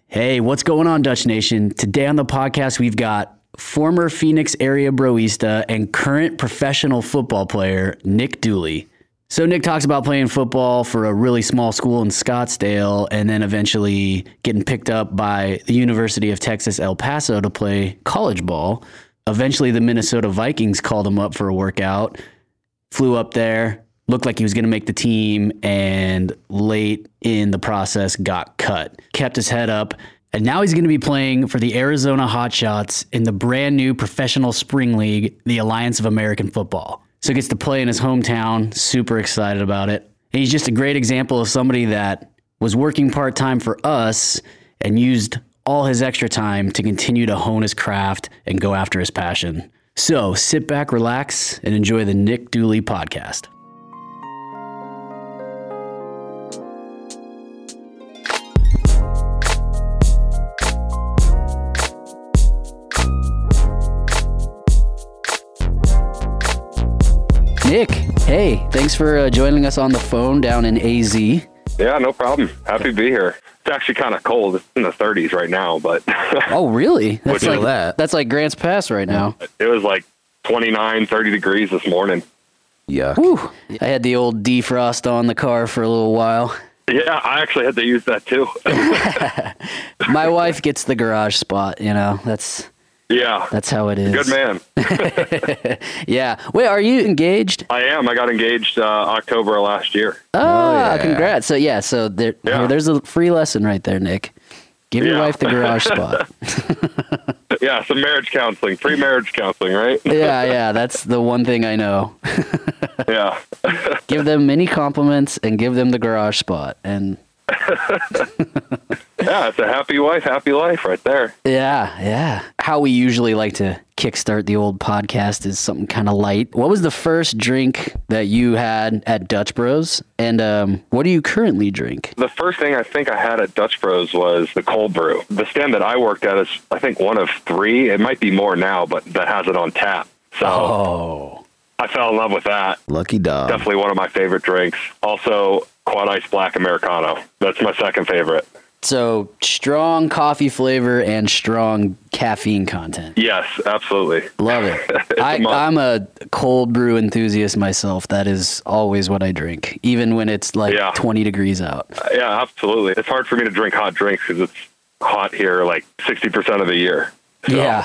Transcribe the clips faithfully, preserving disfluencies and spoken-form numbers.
Hey, what's going on, Dutch Nation? Today on the podcast, we've got former Phoenix area broista and current professional football player, Nick Dooley. So Nick talks about playing football for a really small school in Scottsdale and then eventually getting picked up by the University of Texas, El Paso to play college ball. Eventually, the Minnesota Vikings called him up for a workout, flew up there, looked like he was going to make the team, and late in the process got cut. Kept his head up, and now he's going to be playing for the Arizona Hotshots in the brand new professional spring league, the Alliance of American Football. So he gets to play in his hometown, super excited about it. And he's just a great example of somebody that was working part-time for us and used all his extra time to continue to hone his craft and go after his passion. So sit back, relax, and enjoy the Nick Dooley podcast. Nick, hey, thanks for uh, joining us on the phone down in A Z. Yeah, no problem. Happy to be here. It's actually kind of cold. It's in the thirties right now, but... Oh, really? That's Which like is that. That's like Grants Pass right now. It was like twenty-nine, thirty degrees this morning. Yeah. I had the old defrost on the car for a little while. Yeah, I actually had to use that too. My wife gets the garage spot, you know. That's... Yeah. That's how it is. Good man. Yeah. Wait, are you engaged? I am. I got engaged uh, October of last year. Oh, Oh, yeah. congrats. So, yeah, so there, Yeah. here, there's a free lesson right there, Nick. Give your Yeah. wife the garage spot. Yeah, some marriage counseling, free marriage counseling, right? Yeah, yeah, that's the one thing I know. Yeah. Give them many compliments and give them the garage spot. And Yeah, it's a happy wife, happy life right there. yeah, yeah. How we usually like to kickstart the old podcast is something kind of light. What was the first drink that you had at Dutch Bros? And um, what do you currently drink? The first thing I think I had at Dutch Bros was the cold brew. The stand that I worked at is, I think, one of three. It might be more now, but that has it on tap. So Oh, I fell in love with that. Lucky dog. Definitely one of my favorite drinks. Also, Quad Ice Black Americano. That's my second favorite. so strong coffee flavor and strong caffeine content. Yes, absolutely. Love it. It's I, a must. I'm a cold brew enthusiast myself. That is always what I drink, even when it's like Yeah. twenty degrees out. Yeah, absolutely. It's hard for me to drink hot drinks because it's hot here like sixty percent of the year. So, Yeah.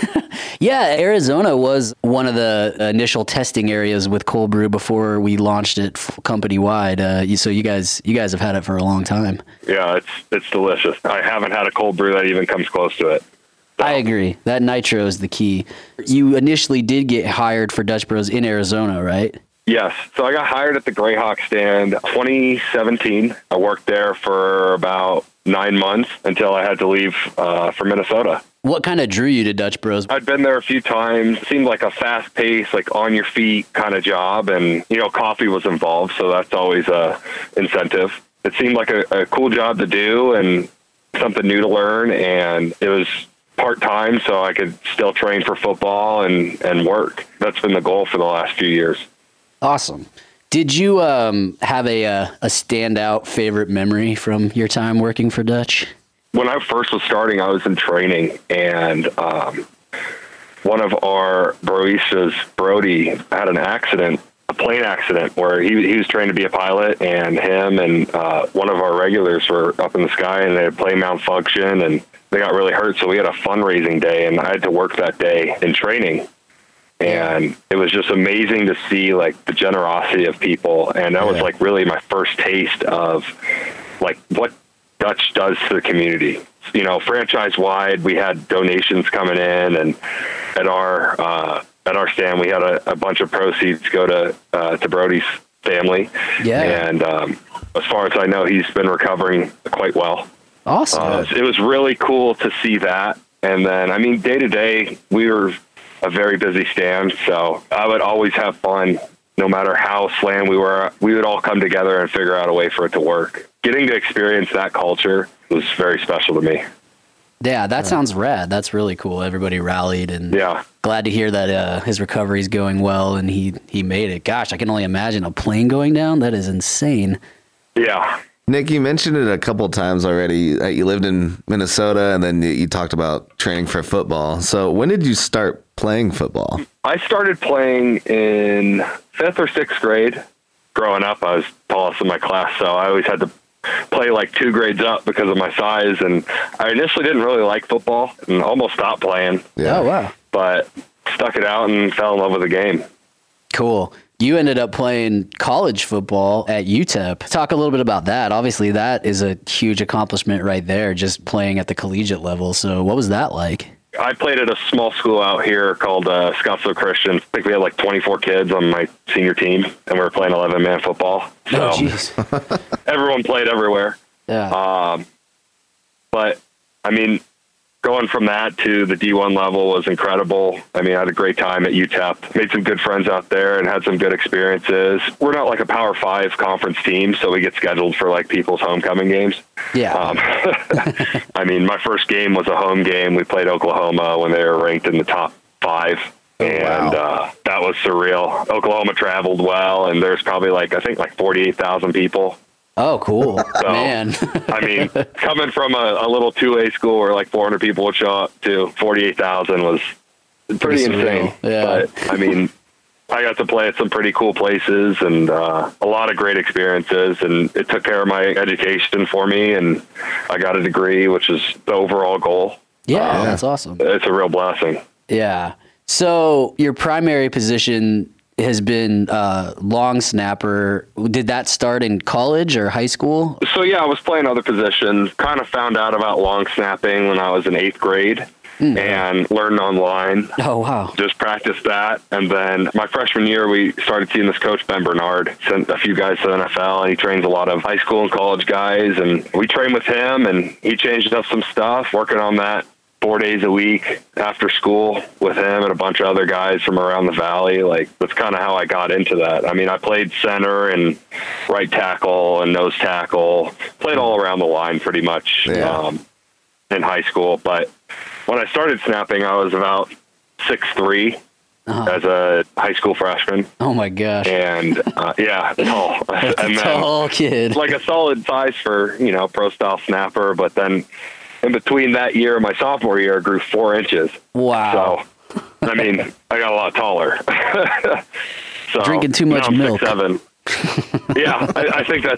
Yeah, Arizona was one of the initial testing areas with cold brew before we launched it company wide. Uh, you- so you guys, you guys have had it for a long time. Yeah, it's it's delicious. I haven't had a cold brew that even comes close to it. I agree. That nitro is the key. You initially did get hired for Dutch Bros in Arizona, right? Yes. So I got hired at the Greyhawk stand twenty seventeen. I worked there for about nine months until I had to leave uh, for Minnesota. What kind of drew you to Dutch Bros? I'd been there a few times. It seemed like a fast-paced, like on-your-feet kind of job, and you know, coffee was involved, so that's always a incentive. It seemed like a, a cool job to do and something new to learn, and it was part-time, so I could still train for football and and work. That's been the goal for the last few years. Awesome. Did you um, have a, uh, a standout favorite memory from your time working for Dutch? When I first was starting, I was in training, and um, one of our baristas, Brody, had an accident, a plane accident, where he, he was trained to be a pilot, and him and uh, one of our regulars were up in the sky, and they had plane malfunction, and they got really hurt, so we had a fundraising day, and I had to work that day in training. And it was just amazing to see, like, the generosity of people, and that was, like, really my first taste of, like, what Dutch does to the community. You know, franchise-wide, we had donations coming in, and at our uh, at our stand, we had a, a bunch of proceeds go to uh, to Brody's family. Yeah. And um, as far as I know, he's been recovering quite well. Awesome. Uh, it was really cool to see that. And then, I mean, day to day, we were a very busy stand, so I would always have fun. No matter how slammed we were, we would all come together and figure out a way for it to work. Getting to experience that culture was very special to me. Yeah, that sounds rad. That's really cool. Everybody rallied, and Yeah. glad to hear that uh, his recovery is going well and he, he made it. Gosh, I can only imagine a plane going down. That is insane. Yeah. Nick, you mentioned it a couple times already that you lived in Minnesota and then you talked about training for football. So when did you start playing football? I started playing in fifth or sixth grade. Growing up, I was tallest in my class, so I always had to play like two grades up because of my size. And I initially didn't really like football and almost stopped playing. Yeah. Oh, wow. But stuck it out and fell in love with the game. Cool. You ended up playing college football at U T E P. Talk a little bit about that. Obviously, that is a huge accomplishment right there, just playing at the collegiate level. So what was that like? I played at a small school out here called uh, Scottsville Christian. I think we had like twenty-four kids on my senior team, and we were playing eleven-man football. So oh, jeez. Everyone played everywhere. Yeah. Um, but, I mean, going from that to the D one level was incredible. I mean, I had a great time at U T E P. Made some good friends out there and had some good experiences. We're not like a Power Five conference team, so we get scheduled for like people's homecoming games. Yeah. Um, I mean, my first game was a home game. We played Oklahoma when they were ranked in the top five. And wow. uh, that was surreal. Oklahoma traveled well, and there's probably like, I think like forty-eight thousand people. Oh, cool. So, man. I mean, coming from a, a little two A school where like four hundred people would show up to forty-eight thousand was pretty, pretty insane. Yeah. But, I mean, I got to play at some pretty cool places and uh, a lot of great experiences, and it took care of my education for me, and I got a degree, which is the overall goal. Yeah, um, that's awesome. It's a real blessing. Yeah. So your primary position has been uh, long snapper. Did that start in college or high school? So, yeah, I was playing other positions. Kind of found out about long snapping when I was in eighth grade mm. and learned online. Oh, wow. Just practiced that. And then my freshman year, we started seeing this coach, Ben Bernard, sent a few guys to the N F L, and he trains a lot of high school and college guys. And we trained with him, and he changed up some stuff, working on that four days a week after school with him and a bunch of other guys from around the valley. Like, that's kind of how I got into that. I mean, I played center and right tackle and nose tackle, played all around the line pretty much yeah. um, in high school. But when I started snapping, I was about six three uh-huh. as a high school freshman. Oh my gosh. And uh, yeah, tall. That's and a tall kid. Like a solid size for, you know, pro style snapper. But then in between that year and my sophomore year, I grew four inches. Wow. So, I mean, I got a lot taller. So, drinking too much milk. six seven. Yeah, I, I think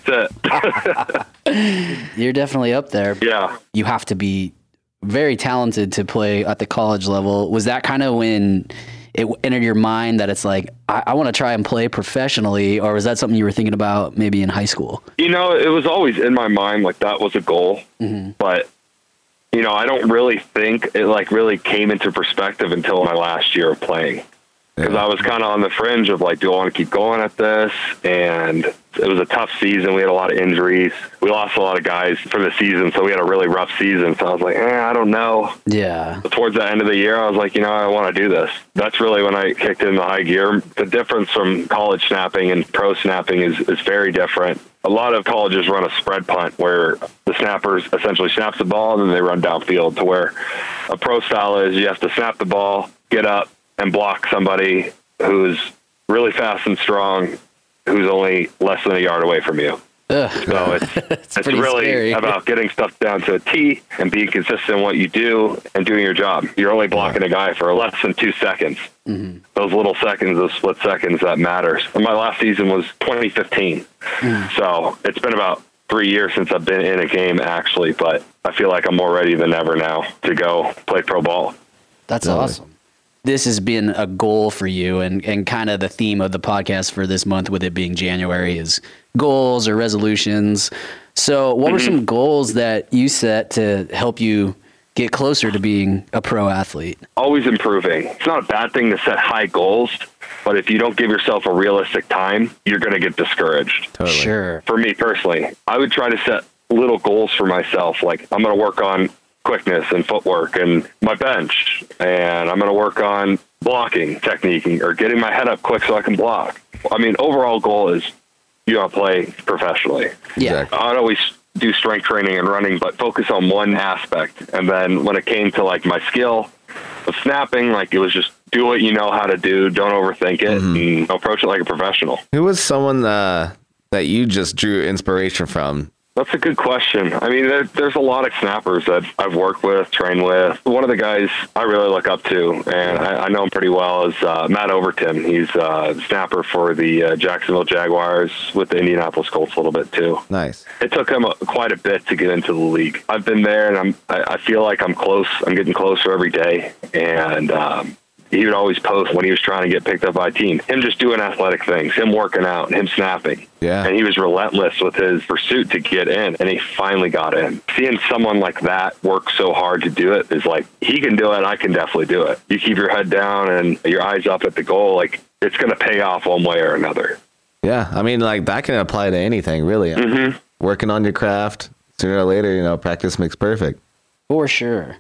that's it. You're definitely up there. Yeah. You have to be very talented to play at the college level. Was that kind of when it entered your mind that it's like, I, I want to try and play professionally, or was that something you were thinking about maybe in high school? You know, it was always in my mind, like that was a goal, mm-hmm. but you know, I don't really think it like really came into perspective until my last year of playing. Because yeah. I was kind of on the fringe of like, do I want to keep going at this? And it was a tough season. We had a lot of injuries. We lost a lot of guys for the season, so we had a really rough season. So I was like, eh, I don't know. Yeah. But towards the end of the year, I was like, you know, I want to do this. That's really when I kicked in the high gear. The difference from college snapping and pro snapping is, is very different. A lot of colleges run a spread punt where the snappers essentially snaps the ball and then they run downfield, to where a pro style is you have to snap the ball, get up, and block somebody who's really fast and strong, who's only less than a yard away from you. Ugh. So it's, it's, it's really scary. About getting stuff down to a T and being consistent in what you do and doing your job. You're only blocking a guy for less than two seconds. Mm-hmm. Those little seconds, those split seconds, that matters. And my last season was twenty fifteen. Mm. So it's been about three years since I've been in a game, actually, but I feel like I'm more ready than ever now to go play pro ball. That's really awesome. This has been a goal for you, and, and kind of the theme of the podcast for this month, with it being January, is goals or resolutions. So what mm-hmm. were some goals that you set to help you get closer to being a pro athlete? Always improving. It's not a bad thing to set high goals, but if you don't give yourself a realistic time, you're going to get discouraged. Totally. Sure. For me personally, I would try to set little goals for myself. Like, I'm going to work on quickness and footwork and my bench, and I'm going to work on blocking technique or getting my head up quick so I can block. I mean, overall goal is you want to play professionally. Yeah. Exactly. I'd always do strength training and running, but focus on one aspect. And then when it came to like my skill of snapping, like it was just do what you know how to do. Don't overthink it mm-hmm. and approach it like a professional. Who was someone uh, that you just drew inspiration from That's a good question. I mean, there, there's a lot of snappers that I've worked with, trained with. One of the guys I really look up to, and I, I know him pretty well, is uh, Matt Overton. He's a uh, snapper for the uh, Jacksonville Jaguars with the Indianapolis Colts a little bit too. Nice. It took him a, quite a bit to get into the league. I've been there, and I'm. I, I feel like I'm close. I'm getting closer every day, and um, he would always post when he was trying to get picked up by a team. Him just doing athletic things, him working out, him snapping. Yeah. And he was relentless with his pursuit to get in, and he finally got in. Seeing someone like that work so hard to do it is like, he can do it, I can definitely do it. You keep your head down and your eyes up at the goal, like, it's going to pay off one way or another. Yeah, I mean, like, that can apply to anything, really. Mm-hmm. Working on your craft, sooner or later, you know, practice makes perfect. For sure.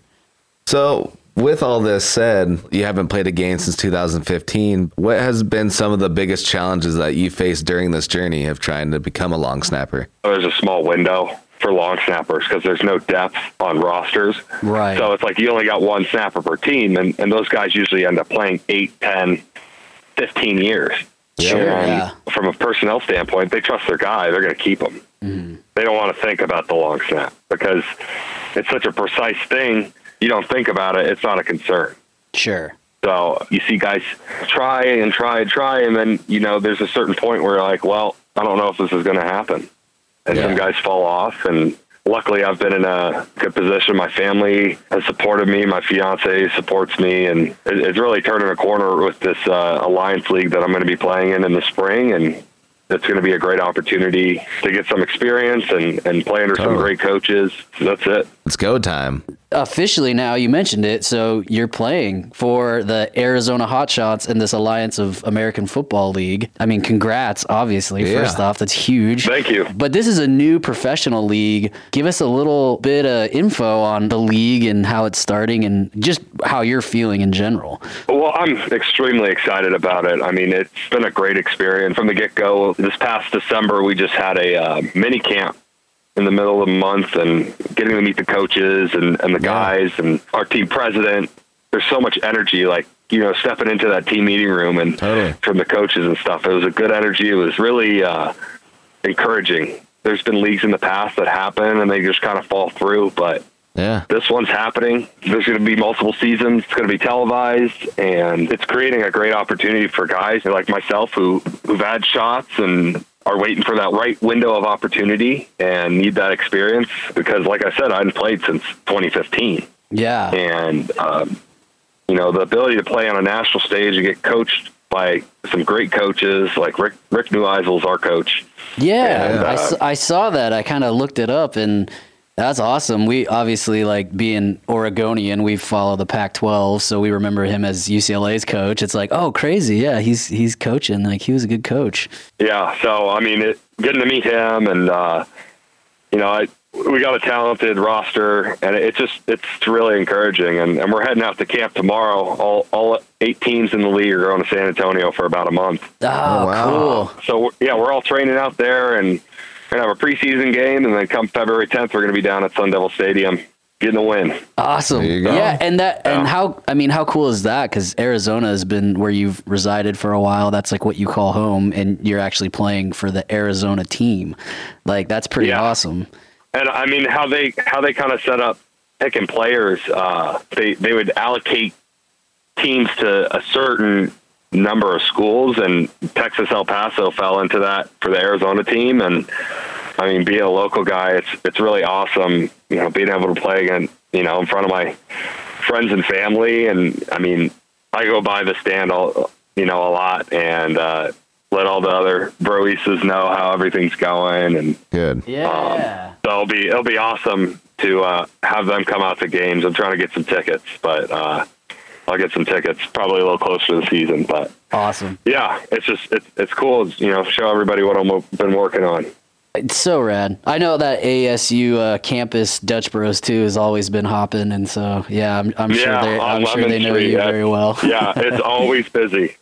So, with all this said, you haven't played a game since two thousand fifteen. What has been some of the biggest challenges that you faced during this journey of trying to become a long snapper? There's a small window for long snappers because there's no depth on rosters. Right. So it's like you only got one snapper per team, and, and those guys usually end up playing eight, ten, fifteen years. Sure, and yeah. From a personnel standpoint, they trust their guy. They're going to keep them. Mm-hmm. They don't want to think about the long snap because it's such a precise thing. You don't think about it. It's not a concern. Sure. So you see guys try and try and try, and then, you know, there's a certain point where you're like, well, I don't know if this is going to happen. And Yeah. some guys fall off, and luckily I've been in a good position. My family has supported me. My fiance supports me, and it- it's really turning a corner with this uh, Alliance League that I'm going to be playing in in the spring, and it's going to be a great opportunity to get some experience and, and play under some Totally. great coaches. So that's it. It's go time. Officially now, you mentioned it, so you're playing for the Arizona Hotshots in this Alliance of American Football League. I mean, congrats, obviously, Yeah. first off. That's huge. Thank you. But this is a new professional league. Give us a little bit of info on the league and how it's starting and just how you're feeling in general. Well, I'm extremely excited about it. I mean, it's been a great experience from the get-go. This past December, we just had a uh, mini camp in the middle of the month and getting to meet the coaches and, and the guys and our team president. There's so much energy, like, you know, stepping into that team meeting room and Totally. from the coaches and stuff. It was a good energy. It was really uh, encouraging. There's been leagues in the past that happen and they just kind of fall through, but Yeah. this one's happening. There's going to be multiple seasons. It's going to be televised, and it's creating a great opportunity for guys like myself who, who've had shots and are waiting for that right window of opportunity and need that experience because, like I said, I hadn't played since twenty fifteen. Yeah. And, um, you know, the ability to play on a national stage and get coached by some great coaches like Rick, Rick Neueisel's our coach. Yeah, And, I, uh, s- I saw that. I kind of looked it up, and that's awesome. We obviously, like, being Oregonian, we follow the Pac twelve, so we remember him as U C L A's coach. It's like, oh, crazy. Yeah, he's he's coaching. Like, he was a good coach. Yeah, so I mean, it, getting to meet him, and uh, you know, I, we got a talented roster, and it just it's really encouraging. And, and we're heading out to camp tomorrow. All all eight teams in the league are going to San Antonio for about a month. Oh, wow. cool. So yeah, we're all training out there, and we're gonna have a preseason game, and then come February tenth, we're gonna be down at Sun Devil Stadium getting a win. Awesome. There you go. Yeah, and that and Yeah. how I mean, how cool is that? Because Arizona has been where you've resided for a while. That's like what you call home, and you're actually playing for the Arizona team. Like, that's pretty Yeah. awesome. And I mean, how they how they kind of set up picking players. Uh, they they would allocate teams to a certain number of schools, and Texas El Paso fell into that for the Arizona team. And I mean, being a local guy, it's it's really awesome. You know, being able to play again, you know, in front of my friends and family. And I mean, I go by the stand all you know a lot, and uh, let all the other broistas know how everything's going. And Good. Yeah. so it'll be it'll be awesome to uh, have them come out to games. I'm trying to get some tickets, but uh, I'll get some tickets probably a little closer to the season. But Awesome. yeah, it's just it's it's cool. It's, you know, show everybody what I've been working on. It's so rad. I know that A S U uh, campus Dutch Bros too has always been hopping, and so yeah, I'm, I'm sure Yeah, they on I'm sure Lemon they know Street, you yeah. very well. Yeah, it's always busy.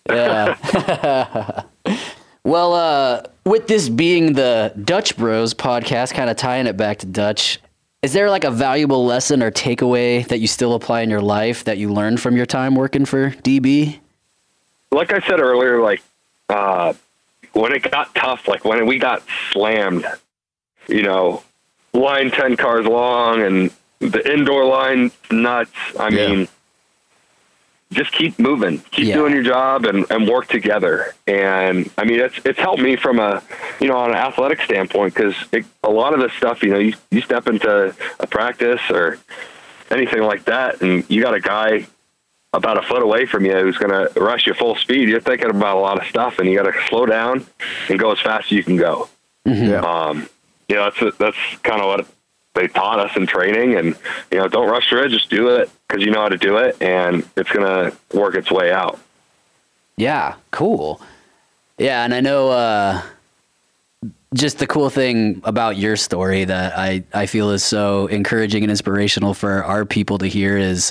Yeah. Well, uh, with this being the Dutch Bros podcast, kind of tying it back to Dutch, is there like a valuable lesson or takeaway that you still apply in your life that you learned from your time working for D B? Like I said earlier, like uh, when it got tough, like when we got slammed, you know, line ten cars long, and the indoor line nuts. I Yeah. mean, just keep moving, keep Yeah. doing your job, and, and work together. And I mean, it's it's helped me from a you know on an athletic standpoint, because a lot of this stuff, you know, you you step into a practice or anything like that, and you got a guy about a foot away from you who's going to rush you full speed. You're thinking about a lot of stuff, and you got to slow down and go as fast as you can go. Yeah. Um, you know, that's that's kind of what they taught us in training. And you know, don't rush through it; just do it because you know how to do it, and it's going to work its way out. Yeah, cool. Yeah, and I know uh, just the cool thing about your story that I, I feel is so encouraging and inspirational for our people to hear is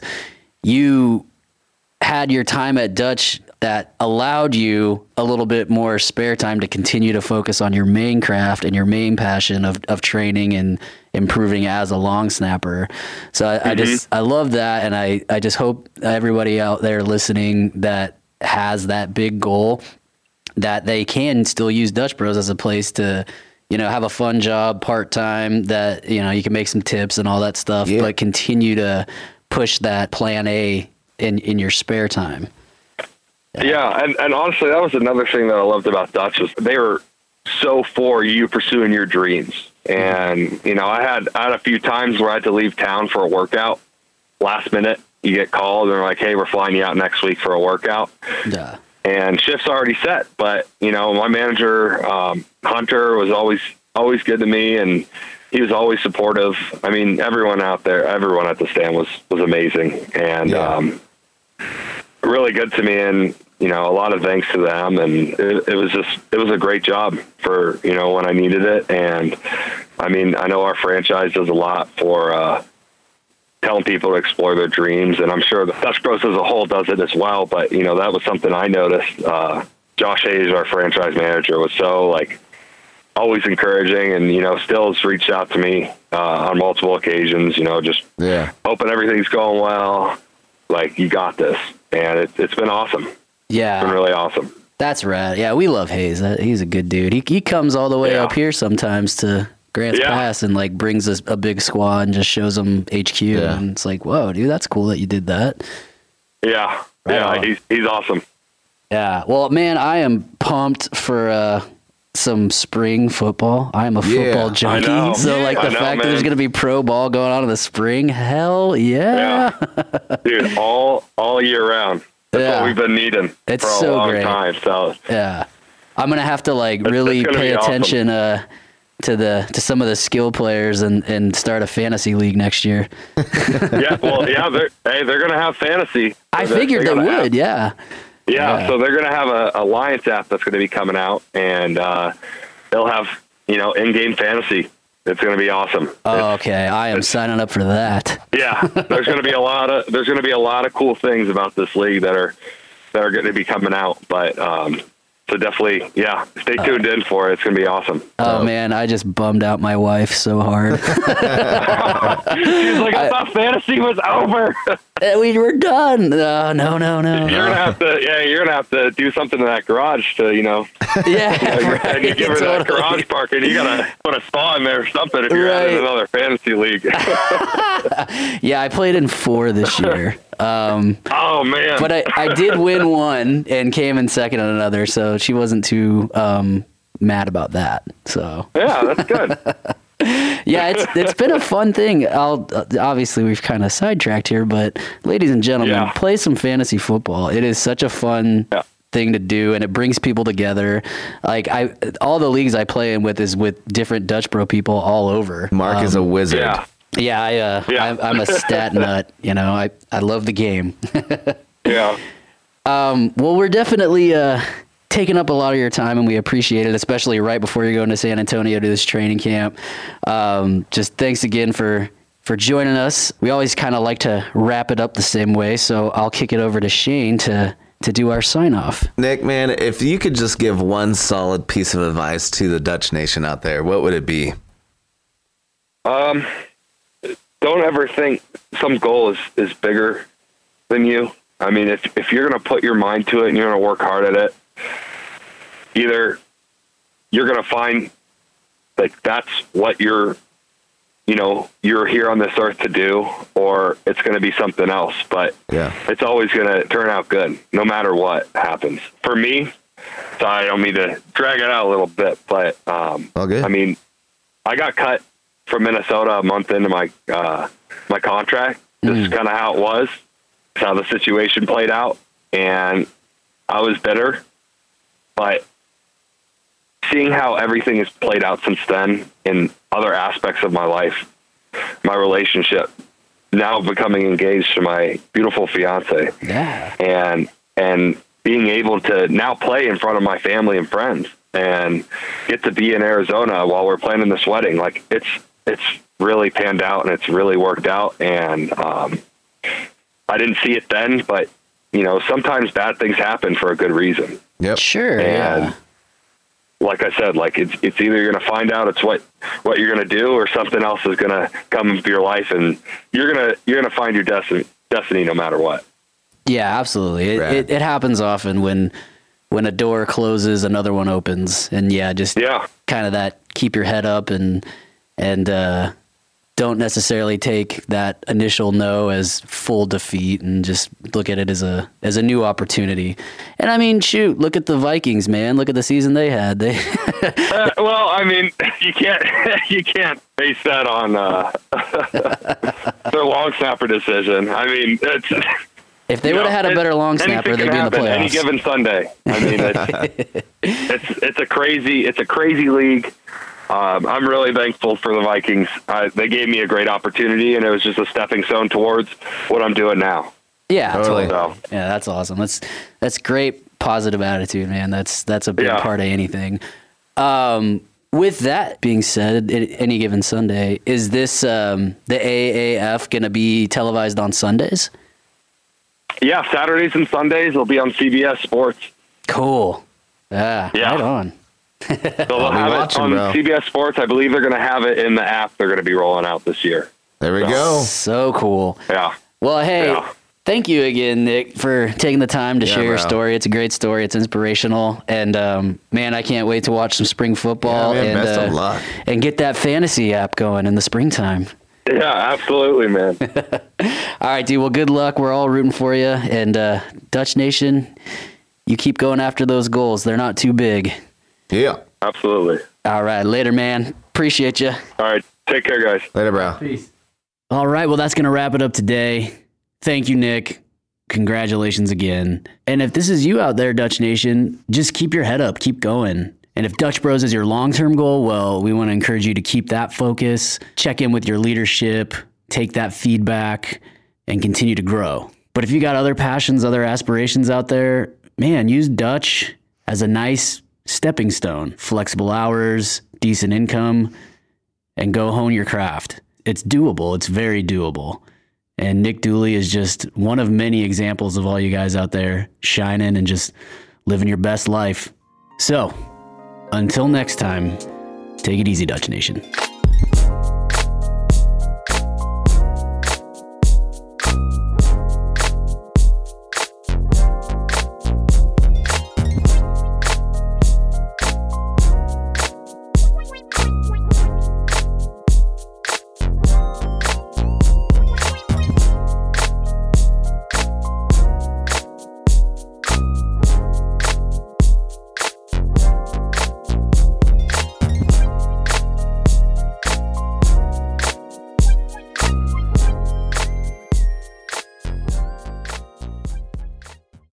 you had your time at Dutch that allowed you a little bit more spare time to continue to focus on your main craft and your main passion of, of training and improving as a long snapper. So I, mm-hmm. I just, I love that. And I, I just hope everybody out there listening that has that big goal, that they can still use Dutch Bros as a place to, you know, have a fun job part-time that, you know, you can make some tips and all that stuff, yeah. but continue to push that plan A in, in your spare time. Yeah. yeah. And, and honestly, that was another thing that I loved about Dutch was they were so for you pursuing your dreams. And, you know, I had, I had a few times where I had to leave town for a workout. Last minute, you get called and they're like, hey, we're flying you out next week for a workout. Yeah. And shift's already set. But, you know, my manager, um, Hunter, was always, always good to me. And he was always supportive. I mean, everyone out there, everyone at the stand was, was amazing. And, yeah. um, really good to me, and you know, a lot of thanks to them. And it, it was just, it was a great job for, you know, when I needed it. And I mean, I know our franchise does a lot for uh, telling people to explore their dreams, and I'm sure the Dutch Bros as a whole does it as well. But you know, that was something I noticed. Uh, Josh Hayes, our franchise manager, was so like always encouraging, and you know, still has reached out to me uh, on multiple occasions. You know, just yeah, hoping everything's going well. Like, you got this. And it, it's been awesome. Yeah. It's been really awesome. That's rad. Yeah, we love Hayes. He's a good dude. He he comes all the way yeah. up here sometimes to Grants yeah. Pass and, like, brings us a big squad and just shows them H Q. Yeah. And it's like, whoa, dude, that's cool that you did that. Yeah. Right yeah, on. he's he's awesome. Yeah. Well, man, I am pumped for uh, some spring football. I am a football yeah. junkie. I know. So, like, the I know, fact man. that there's going to be pro ball going on in the spring, hell yeah. Yeah. Dude, all all year round. That's yeah. what we've been needing it's for a so long great. time. So yeah, I'm gonna have to like it's, really it's pay awesome. attention uh, to the to some of the skill players and, and start a fantasy league next year. yeah, well, yeah, they're, hey, they're gonna have fantasy. I They're, figured they're they would. have, yeah. yeah. Yeah. So they're gonna have a Alliance app that's gonna be coming out, and uh, they'll have you know in-game fantasy. It's going to be awesome. Oh, it's, okay. I am signing up for that. Yeah, there's going to be a lot of there's going to be a lot of cool things about this league that are that are going to be coming out. But um, so definitely, yeah, stay tuned uh, in for it. It's going to be awesome. Oh so. man, I just bummed out my wife so hard. She's like, I, I thought fantasy was over. We were done. No, no, no, no. You're gonna have to, yeah, you're gonna have to do something in that garage to, you know. Yeah, you know, right, and you give her totally. that garage park, and you gotta put a spa in there or something if you're Right. in another fantasy league. Yeah, I played in four this year. Um, oh man! But I, I did win one and came in second on another, so she wasn't too um, mad about that. So yeah, that's good. Yeah, it's it's been a fun thing. I'll obviously we've kind of sidetracked here, but ladies and gentlemen, yeah. play some fantasy football. It is such a fun yeah. thing to do, and it brings people together. Like I, all the leagues I play in with is with different Dutch Bro people all over. Mark um, is a wizard. Yeah, yeah, I, uh, yeah. I'm, I'm a stat nut. You know, I I love the game. yeah. Um. Well, we're definitely uh. taking up a lot of your time, and we appreciate it, especially right before you're going to San Antonio to this training camp. Um, just thanks again for, for joining us. We always kind of like to wrap it up the same way, so I'll kick it over to Shane to, to do our sign off. Nick, man, if you could just give one solid piece of advice to the Dutch Nation out there, what would it be? Um, don't ever think some goal is, is bigger than you. I mean, if, if you're going to put your mind to it and you're going to work hard at it, either you're going to find like that's what you're you know, you're here on this earth to do, or it's going to be something else. But Yeah. it's always going to turn out good, no matter what happens. For me, so I don't mean to drag it out a little bit, but um, All good. I mean, I got cut from Minnesota a month into my uh, my contract. This is kind of how it was. It's how the situation played out, and I was bitter. But seeing how everything has played out since then in other aspects of my life, my relationship, now becoming engaged to my beautiful fiance, Yeah. and and being able to now play in front of my family and friends and get to be in Arizona while we're planning this wedding, like it's it's really panned out and it's really worked out. And um, I didn't see it then, but you know, sometimes bad things happen for a good reason. Yep. Sure. And Yeah. like I said, like it's it's either you're going to find out it's what what you're going to do, or something else is going to come into your life, and you're gonna you're gonna find your destiny destiny no matter what. Yeah, absolutely. It, Right. it, it happens often when when a door closes, another one opens, and yeah, just Yeah, kind of that keep your head up and and uh, don't necessarily take that initial no as full defeat, and just look at it as a as a new opportunity. And I mean, shoot, look at the Vikings, man. Look at the season they had. They uh, well, I mean, you can't you can't base that on uh, their long snapper decision. I mean, it's. if they You would know, have had a it- better long snapper, anything they'd can be in the happen playoffs. any given Sunday. I mean, it's, it's it's a crazy it's a crazy league. Um, I'm really thankful for the Vikings. Uh, they gave me a great opportunity, and it was just a stepping stone towards what I'm doing now. Yeah, Totally. totally. So, Yeah, that's awesome. That's that's great positive attitude, man. That's that's a big Yeah. part of anything. Um, with that being said, at any given Sunday, is this um, the A A F going to be televised on Sundays? yeah, Saturdays and Sundays will be on C B S Sports. Cool. Yeah, Yeah. right on. So they'll be have watching, it on bro. C B S Sports. I believe they're going to have it in the app they're going to be rolling out this year. There we go. So cool. Yeah. Well, hey, Yeah. thank you again, Nick, for taking the time to Yeah, share your bro. story. It's a great story. It's inspirational. And, um, man, I can't wait to watch some spring football Yeah, man, and, best of uh, luck. and get that fantasy app going in the springtime. Yeah, absolutely, man. All right, dude. Well, good luck. We're all rooting for you. And uh, Dutch Nation, you keep going after those goals. They're not too big. Yeah. Absolutely. All right. Later, man. Appreciate you. All right. Take care, guys. Later, bro. All right. Well, that's going to wrap it up today. Thank you, Nick. Congratulations again. And if this is you out there, Dutch Nation, just keep your head up. Keep going. And if Dutch Bros is your long-term goal, well, we want to encourage you to keep that focus, check in with your leadership, take that feedback, and continue to grow. But if you got other passions, other aspirations out there, man, use Dutch as a nice stepping stone. Flexible hours, decent income, and go hone your craft. It's doable. It's very doable. And Nick Dooley is just one of many examples of all you guys out there shining and just living your best life. So, until next time, take it easy, Dutch Nation.